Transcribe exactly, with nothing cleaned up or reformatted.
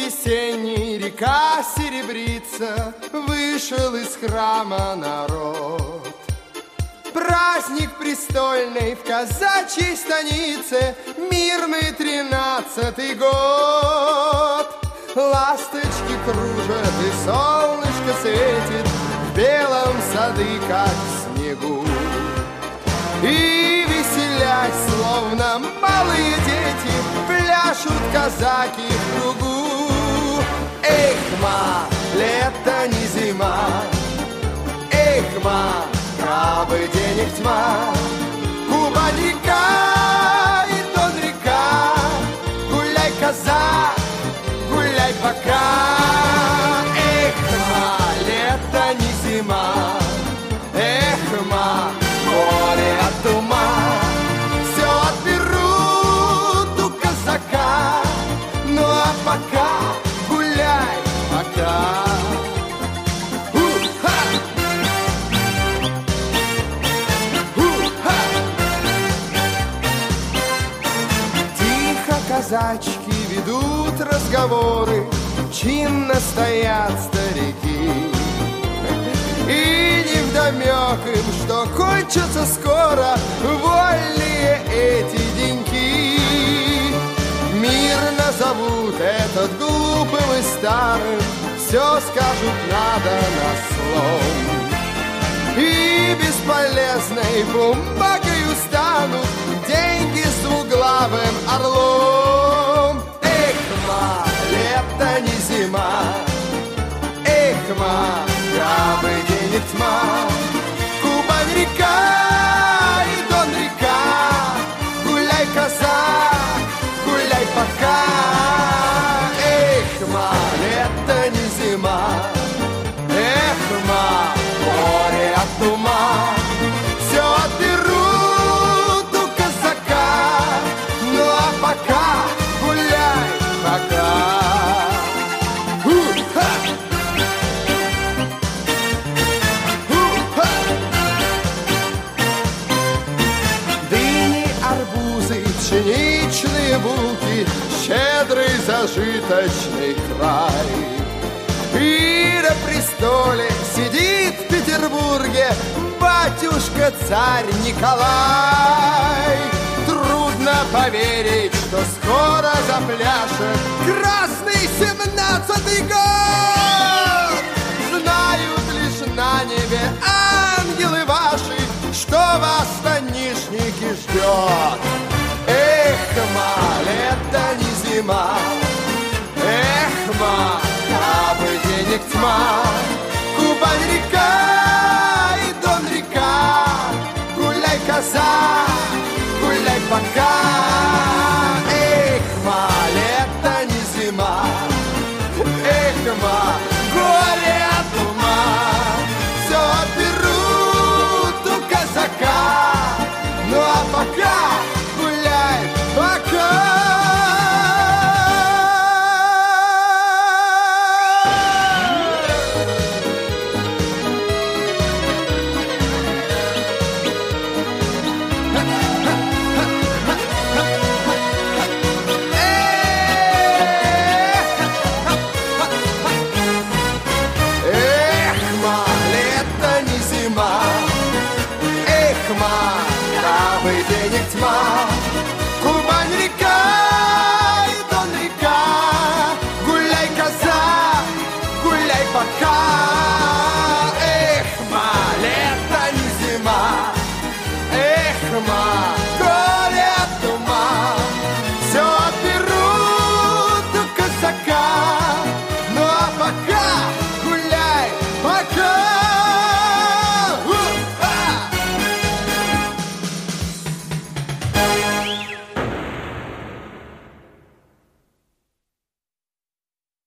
весенний, река серебрится, вышел из храма народ. Праздник престольный в казачьей станице, мирный тринадцатый год. Ласточки кружат и солнышко светит, в белом сады, как в снегу. И веселясь, словно малые дети, пляшут казаки в кругу. Эх, ма, лето не зима, эх, ма, кабы денег тьма. Кубань река и Дон река, гуляй, казак, гуляй пока. Эх, ма, лето не зима, эх, ма, море от ума. Все отберут у казака, ну а пока гуляй, пока. Казачки ведут разговоры, чинно стоят старики. И невдомек им, что кончатся скоро вольные эти деньки. Мирно зовут этот глупым и старым, все скажут надо на слом. И бесполезной бумагой устанут деньги с двуглавым орлом. Эх, ма, лето не зима, эх, ма, кабы денег тьма. Кубань река и Дон река, гуляй, казак, гуляй пока. Эх, ма, лето не зима, эх, ма, море от ума. Все отберут у казака, ну а пока гуляй, пока. У-ха! У-ха! Дыни, арбузы, пшеничные булки, щедрый зажиточный край. И на престоле сидит в Петербурге батюшка-царь Николай. Трудно поверить, что скоро запляшет красный семнадцатый год. Знают лишь на небе ангелы ваши, что вас станишники ждет. Эх, ма, лето не зима, эх, ма, кабы денег тьма. Кубань река и Дон река, гуляй, казак, гуляй пока. Эх, ма, лето не зима, эх, ма, горе от ума. Все отберут у казака, ну а пока гуляй, пока. Тьма,